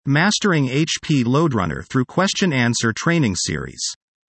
Mastering HP LoadRunner through question-answer training series.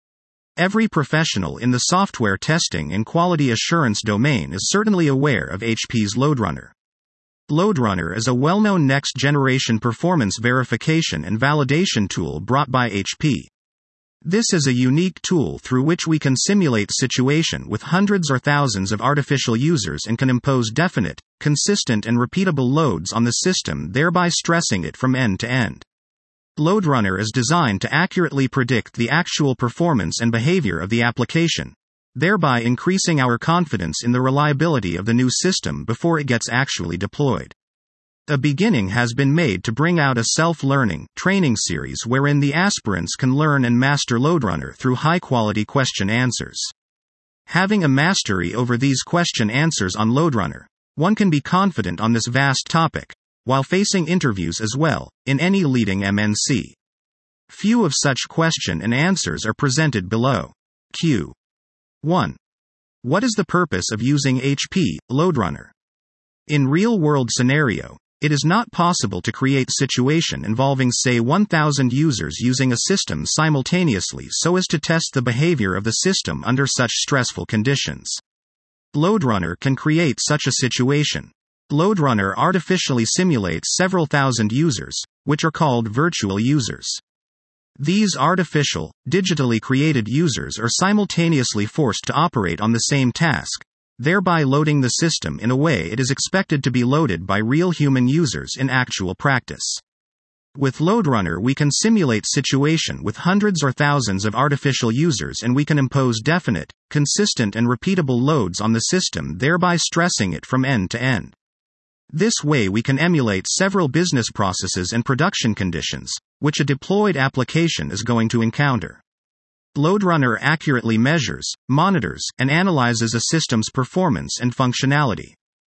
Every professional in the software testing and quality assurance domain is certainly aware of HP's LoadRunner. LoadRunner is a well-known next-generation performance verification and validation tool brought by HP. This is a unique tool through which we can simulate situation with hundreds or thousands of artificial users and can impose definite, consistent and repeatable loads on the system, thereby stressing it from end to end. LoadRunner is designed to accurately predict the actual performance and behavior of the application, thereby increasing our confidence in the reliability of the new system before it gets actually deployed. A beginning has been made to bring out a self-learning training series wherein the aspirants can learn and master LoadRunner through high-quality question answers. Having a mastery over these question answers on LoadRunner, one can be confident on this vast topic, while facing interviews as well, in any leading MNC. Few of such question and answers are presented below. Q. 1. What is the purpose of using HP LoadRunner? In real-world scenario, it is not possible to create situation involving say 1,000 users using a system simultaneously so as to test the behavior of the system under such stressful conditions. LoadRunner can create such a situation. LoadRunner artificially simulates several thousand users, which are called virtual users. These artificial, digitally created users are simultaneously forced to operate on the same task, thereby loading the system in a way it is expected to be loaded by real human users in actual practice. With LoadRunner we can simulate situation with hundreds or thousands of artificial users and we can impose definite, consistent and repeatable loads on the system, thereby stressing it from end to end. This way we can emulate several business processes and production conditions, which a deployed application is going to encounter. LoadRunner accurately measures, monitors, and analyzes a system's performance and functionality.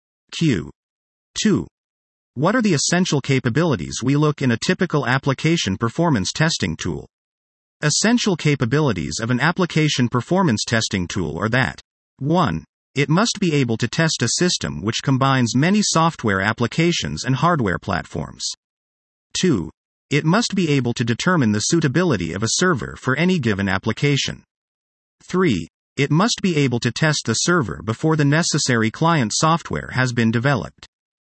Q. 2. What are the essential capabilities we look in a typical application performance testing tool? Essential capabilities of an application performance testing tool are that 1. It must be able to test a system which combines many software applications and hardware platforms. 2. It must be able to determine the suitability of a server for any given application. 3. It must be able to test the server before the necessary client software has been developed.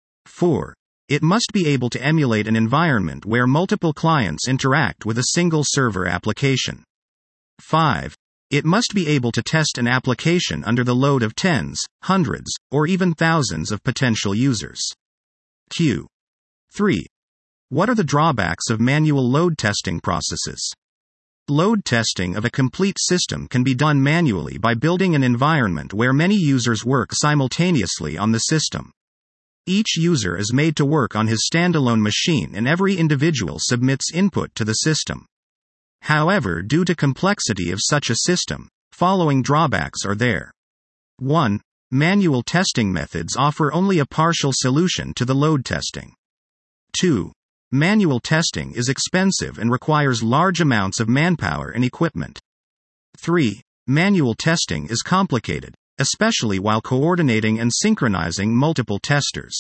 4. It must be able to emulate an environment where multiple clients interact with a single server application. 5. It must be able to test an application under the load of tens, hundreds, or even thousands of potential users. Q. 3. What are the drawbacks of manual load testing processes? Load testing of a complete system can be done manually by building an environment where many users work simultaneously on the system. Each user is made to work on his standalone machine and every individual submits input to the system. However, due to complexity of such a system, following drawbacks are there. 1. Manual testing methods offer only a partial solution to the load testing. 2. Manual testing is expensive and requires large amounts of manpower and equipment. 3. Manual testing is complicated, especially while coordinating and synchronizing multiple testers.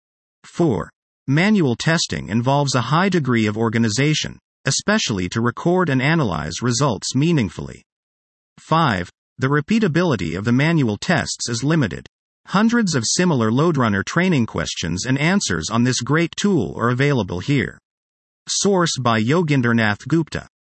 4. Manual testing involves a high degree of organization, especially to record and analyze results meaningfully. 5. The repeatability of the manual tests is limited. Hundreds of similar LoadRunner training questions and answers on this great tool are available here. Source by Yogindernath Gupta.